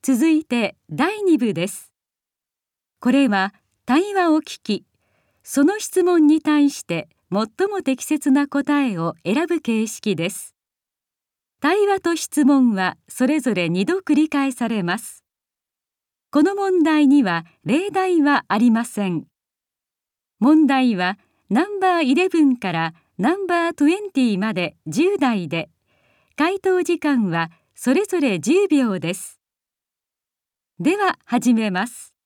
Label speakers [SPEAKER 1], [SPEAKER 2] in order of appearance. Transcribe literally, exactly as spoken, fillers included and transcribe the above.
[SPEAKER 1] 続いてだいに部です。これは対話を聞き、その質問に対して最も適切な答えを選ぶ形式です。対話と質問はそれぞれにど繰り返されます。この問題には例題はありません。問題はナンバーイレブンからナンバートゥエンティまでじゅう題で、回答時間はそれぞれじゅうびょうです。では始めます。